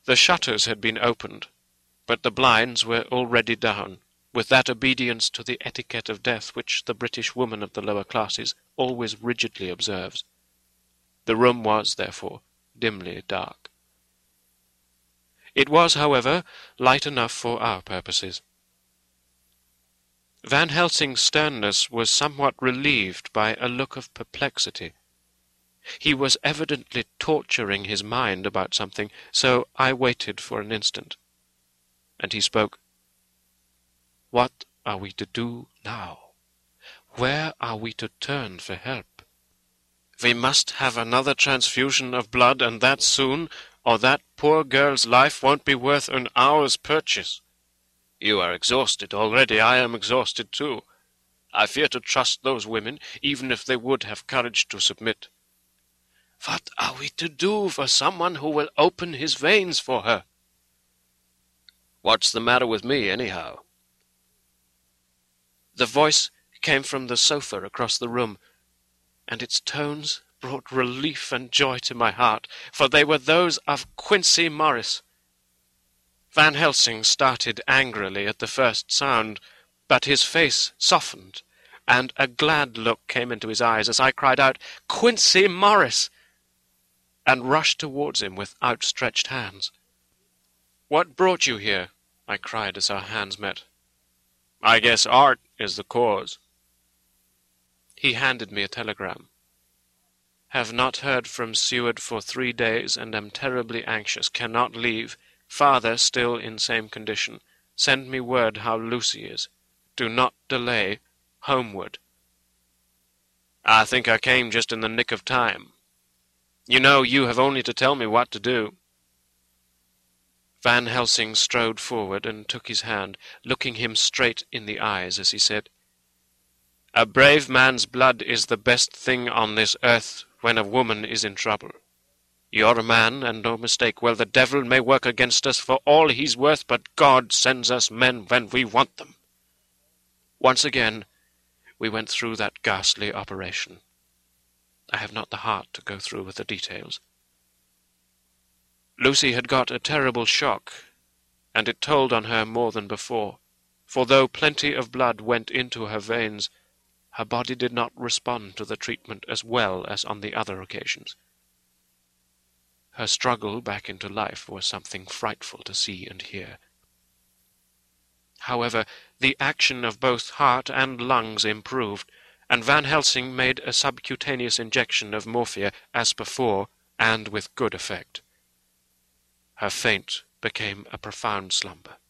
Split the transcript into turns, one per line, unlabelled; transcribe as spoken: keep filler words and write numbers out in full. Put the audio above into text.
The shutters had been opened, but the blinds were already down, with that obedience to the etiquette of death which the British woman of the lower classes always rigidly observes. The room was, therefore, dimly dark. It was, however, light enough for our purposes. Van Helsing's sternness was somewhat relieved by a look of perplexity. He was evidently torturing his mind about something, so I waited for an instant, and he spoke. "What are we to do now? Where are we to turn for help? We must have another transfusion of blood, and that soon, or that poor girl's life won't be worth an hour's purchase. You are exhausted already. I am exhausted too. I fear to trust those women, even if they would have courage to submit. What are we to do for someone who will open his veins for her?" "What's the matter with me, anyhow?" The voice came from the sofa across the room, and its tones brought relief and joy to my heart, for they were those of Quincey Morris. Van Helsing started angrily at the first sound, but his face softened, and a glad look came into his eyes as I cried out, "Quincey Morris!" and rushed towards him with outstretched hands. "What brought you here?" I cried as our hands met. "I guess art is the cause." He handed me a telegram. "Have not heard from Seward for three days, and am terribly anxious. Cannot leave. Father still in same condition. Send me word how Lucy is. Do not delay. Homeward." "I think I came just in the nick of time. You know, you have only to tell me what to do." Van Helsing strode forward and took his hand, looking him straight in the eyes as he said, "A brave man's blood is the best thing on this earth when a woman is in trouble. You're a man, and no mistake. Well, the devil may work against us for all he's worth, but God sends us men when we want them." Once again we went through that ghastly operation. I have not the heart to go through with the details. Lucy had got a terrible shock, and it told on her more than before, for though plenty of blood went into her veins, her body did not respond to the treatment as well as on the other occasions. Her struggle back into life was something frightful to see and hear. However, the action of both heart and lungs improved, and Van Helsing made a subcutaneous injection of morphia as before, and with good effect. Her faint became a profound slumber.